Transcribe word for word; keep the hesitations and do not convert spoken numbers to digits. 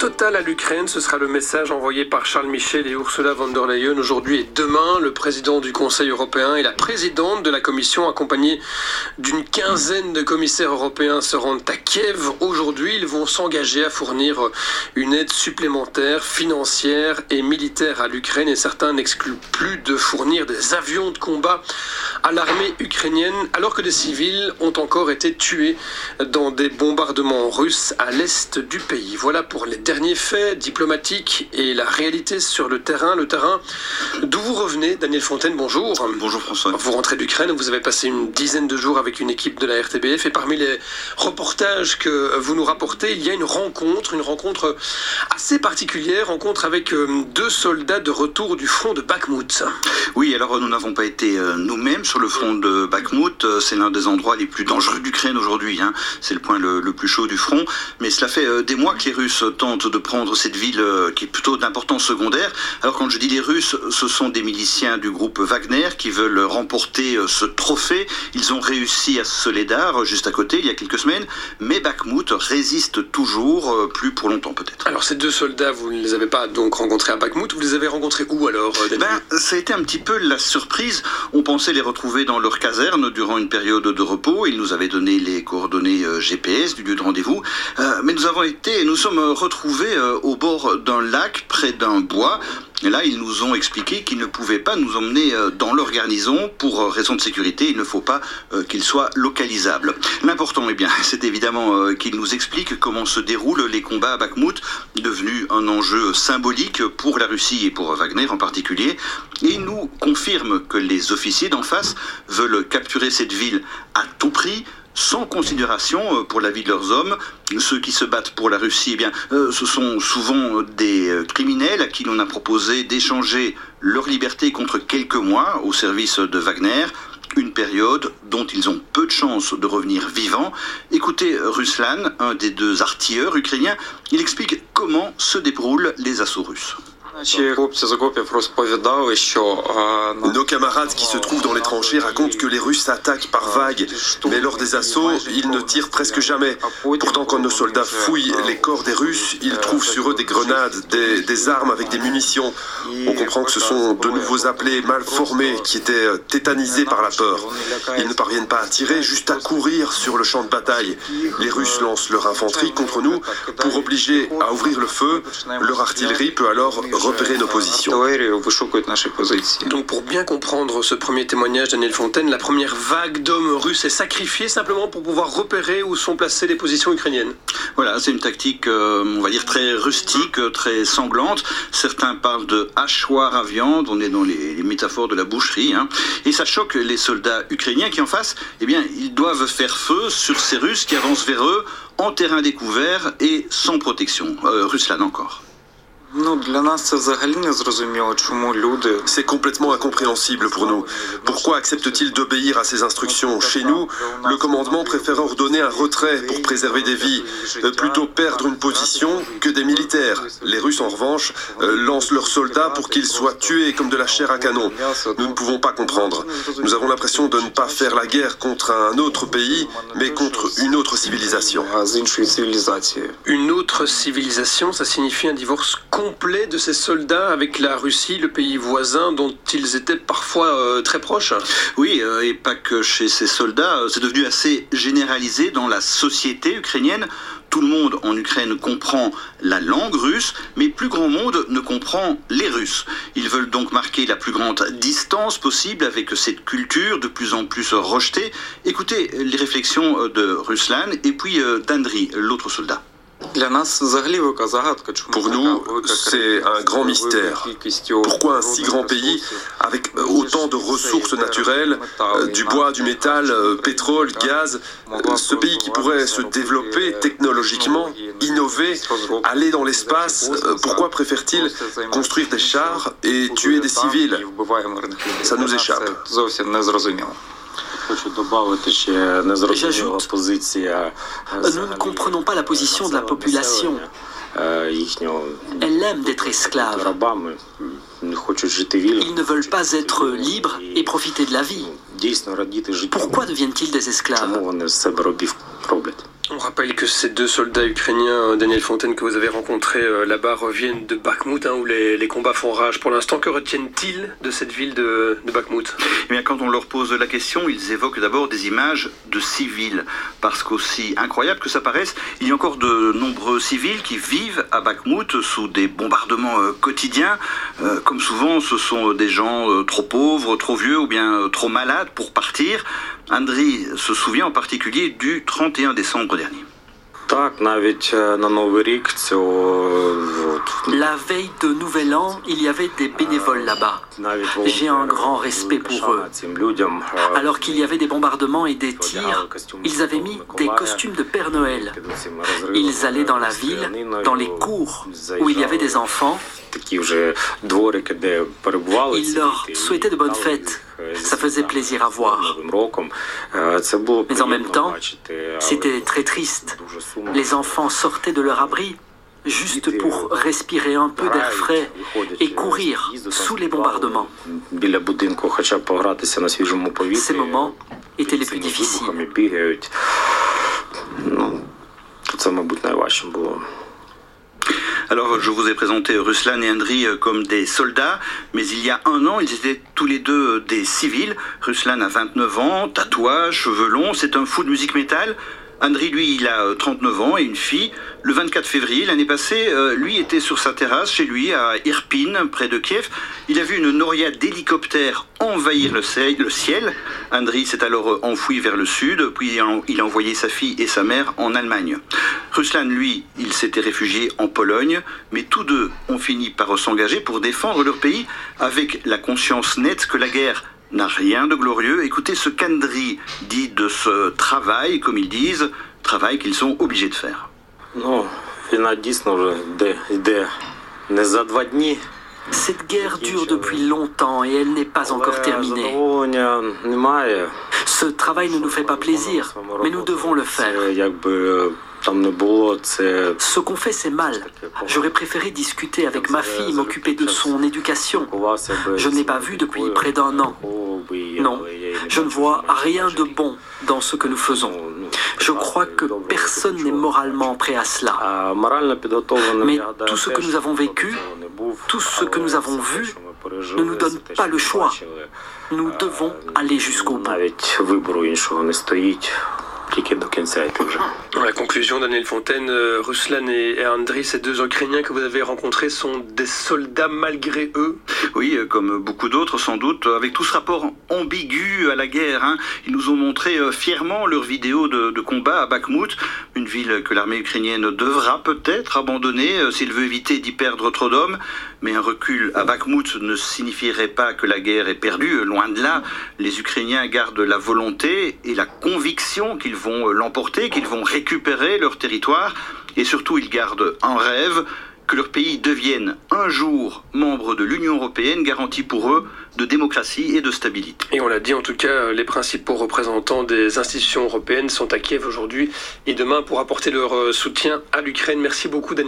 totale à l'Ukraine, ce sera le message envoyé par Charles Michel et Ursula von der Leyen aujourd'hui et demain. Le président du Conseil européen et la présidente de la Commission, accompagnés d'une quinzaine de commissaires européens, se rendent à Kiev. Aujourd'hui, ils vont s'engager à fournir une aide supplémentaire, financière et militaire à l'Ukraine. Et certains n'excluent plus de fournir des avions de combat à l'armée ukrainienne, alors que des civils ont encore été tués dans des bombardements russes à l'est du pays. Voilà pour les derniers faits diplomatiques et la réalité sur le terrain. Le terrain d'où vous revenez, Daniel Fontaine, bonjour. Bonjour François. Vous rentrez d'Ukraine, vous avez passé une dizaine de jours avec une équipe de la R T B F et parmi les reportages que vous nous rapportez, il y a une rencontre, une rencontre assez particulière, rencontre avec deux soldats de retour du front de Bakhmout. Oui, alors nous n'avons pas été nous-mêmes sur le front de Bakhmout, c'est l'un des endroits les plus dangereux d'Ukraine aujourd'hui, hein. C'est le point le, le plus chaud du front, mais cela fait des mois que les Russes tentent de prendre cette ville qui est plutôt d'importance secondaire. Alors quand je dis les Russes, ce sont des miliciens du groupe Wagner qui veulent remporter ce trophée. Ils ont réussi à Soledar, juste à côté, il y a quelques semaines, mais Bakhmout résiste toujours, plus pour longtemps peut-être. Alors ces deux soldats, vous ne les avez pas donc rencontrés à Bakhmout, vous les avez rencontrés où alors, Daniel ? Ben, ça a été un petit peu la surprise. On pensait les retrouver dans leur caserne durant une période de repos. Ils nous avaient donné les coordonnées G P S du lieu de rendez-vous. Euh, mais nous avons été, nous sommes retrouvés euh, au bord d'un lac, près d'un bois. Et là, ils nous ont expliqué qu'ils ne pouvaient pas nous emmener dans leur garnison pour raison de sécurité. Il ne faut pas euh, qu'ils soient localisables. L'important, eh bien, c'est évidemment euh, qu'ils nous expliquent comment se déroulent les combats à Bakhmout, devenu un enjeu symbolique pour la Russie et pour Wagner en particulier. Et ils nous confirment que les officiers d'en face veulent capturer cette ville à tout prix, sans considération pour la vie de leurs hommes. Ceux qui se battent pour la Russie, eh bien, euh, ce sont souvent des criminels à qui l'on a proposé d'échanger leur liberté contre quelques mois au service de Wagner, une période dont ils ont peu de chances de revenir vivants. Écoutez Ruslan, un des deux artilleurs ukrainiens, il explique comment se déroulent les assauts russes. Nos camarades qui se trouvent dans les tranchées racontent que les Russes attaquent par vagues, mais lors des assauts, ils ne tirent presque jamais. Pourtant, quand nos soldats fouillent les corps des Russes, ils trouvent sur eux des grenades, des, des armes avec des munitions. On comprend que ce sont de nouveaux appelés mal formés qui étaient tétanisés par la peur. Ils ne parviennent pas à tirer, juste à courir sur le champ de bataille. Les Russes lancent leur infanterie contre nous pour obliger à ouvrir le feu. Leur artillerie peut alors repérer nos positions. Donc pour bien comprendre ce premier témoignage, Daniel Fontaine, la première vague d'hommes russes est sacrifiée simplement pour pouvoir repérer où sont placées les positions ukrainiennes. Voilà, c'est une tactique, euh, on va dire, très rustique, très sanglante. Certains parlent de hachoir à viande, on est dans les, les métaphores de la boucherie, hein. Et ça choque les soldats ukrainiens qui en face, eh bien, ils doivent faire feu sur ces Russes qui avancent vers eux en terrain découvert et sans protection. Euh, Ruslan encore. C'est complètement incompréhensible pour nous. Pourquoi acceptent-ils d'obéir à ces instructions ? Chez nous, le commandement préfère ordonner un retrait pour préserver des vies, plutôt perdre une position que des militaires. Les Russes, en revanche, lancent leurs soldats pour qu'ils soient tués comme de la chair à canon. Nous ne pouvons pas comprendre. Nous avons l'impression de ne pas faire la guerre contre un autre pays, mais contre une autre civilisation. Une autre civilisation, ça signifie un divorce complet de ces soldats avec la Russie, le pays voisin dont ils étaient parfois euh, très proches. Oui, euh, et pas que chez ces soldats, c'est devenu assez généralisé dans la société ukrainienne. Tout le monde en Ukraine comprend la langue russe, mais plus grand monde ne comprend les Russes. Ils veulent donc marquer la plus grande distance possible avec cette culture de plus en plus rejetée. Écoutez les réflexions de Ruslan et puis d'Andriy, l'autre soldat. Pour nous, c'est un grand mystère. Pourquoi un si grand pays, avec autant de ressources naturelles, du bois, du métal, pétrole, gaz, ce pays qui pourrait se développer technologiquement, innover, aller dans l'espace, pourquoi préfère-t-il construire des chars et tuer des civils ? Ça nous échappe. J'ajoute, nous ne comprenons pas la position de la population. Elle aime d'être esclave. Ils ne veulent pas être libres et profiter de la vie. Pourquoi deviennent-ils des esclaves ? On rappelle que ces deux soldats ukrainiens, Daniel Fontaine, que vous avez rencontrés euh, là-bas, reviennent de Bakhmout, hein, où les, les combats font rage. Pour l'instant, que retiennent-ils de cette ville de, de Bakhmout? Eh bien, quand on leur pose la question, ils évoquent d'abord des images de civils. Parce qu'aussi incroyable que ça paraisse, il y a encore de nombreux civils qui vivent à Bakhmout sous des bombardements euh, quotidiens. Euh, comme souvent, ce sont des gens euh, trop pauvres, trop vieux ou bien euh, trop malades pour partir. Andriy se souvient en particulier du trente et un décembre dernier. La veille de Nouvel An, il y avait des bénévoles là-bas. J'ai un grand respect pour eux. Alors qu'il y avait des bombardements et des tirs, ils avaient mis des costumes de Père Noël. Ils allaient dans la ville, dans les cours où il y avait des enfants. Ils leur souhaitaient de bonnes fêtes. Ça faisait plaisir à voir. Mais en même temps, c'était très triste. Les enfants sortaient de leur abri juste pour respirer un peu d'air frais et courir sous les bombardements. Ces moments étaient les plus difficiles. Alors, je vous ai présenté Ruslan et Andriy comme des soldats, mais il y a un an, ils étaient tous les deux des civils. Ruslan a vingt-neuf ans, tatouage, cheveux longs, c'est un fou de musique métal. Andriy, lui, il a trente-neuf ans et une fille. Le vingt-quatre février, l'année passée, euh, lui était sur sa terrasse chez lui à Irpin, près de Kiev. Il a vu une noria d'hélicoptères envahir le ciel. Le ciel. Andriy s'est alors enfoui vers le sud, puis il a envoyé sa fille et sa mère en Allemagne. Ruslan, lui, il s'était réfugié en Pologne, mais tous deux ont fini par s'engager pour défendre leur pays avec la conscience nette que la guerre n'a rien de glorieux. Écoutez ce qu'Andriy dit de ce travail, comme ils disent, travail qu'ils sont obligés de faire. Cette guerre dure depuis longtemps et elle n'est pas encore terminée. Ce travail ne nous fait pas plaisir, mais nous devons le faire. Ce qu'on fait, c'est mal. J'aurais préféré discuter avec ma fille, m'occuper de son éducation. Je ne l'ai pas vue depuis près d'un an. Non, je ne vois rien de bon dans ce que nous faisons. Je crois que personne n'est moralement prêt à cela. Mais tout ce que nous avons vécu, tout ce que nous avons vu, ne nous donne pas le choix. Nous devons aller jusqu'au bout. La conclusion, Daniel Fontaine, euh, Ruslan et, et Andriy, ces deux Ukrainiens que vous avez rencontrés, sont des soldats malgré eux? Oui, comme beaucoup d'autres sans doute, avec tout ce rapport ambigu à la guerre. Hein. Ils nous ont montré euh, fièrement leurs vidéos de, de combat à Bakhmout, une ville que l'armée ukrainienne devra peut-être abandonner euh, s'il veut éviter d'y perdre trop d'hommes. Mais un recul à Bakhmout ne signifierait pas que la guerre est perdue, loin de là. Les Ukrainiens gardent la volonté et la conviction qu'ils vont l'emporter, qu'ils vont récupérer leur territoire, et surtout ils gardent un rêve, que leur pays devienne un jour membre de l'Union européenne, garantie pour eux de démocratie et de stabilité. Et on l'a dit, en tout cas, les principaux représentants des institutions européennes sont à Kiev aujourd'hui et demain pour apporter leur soutien à l'Ukraine. Merci beaucoup, Daniel.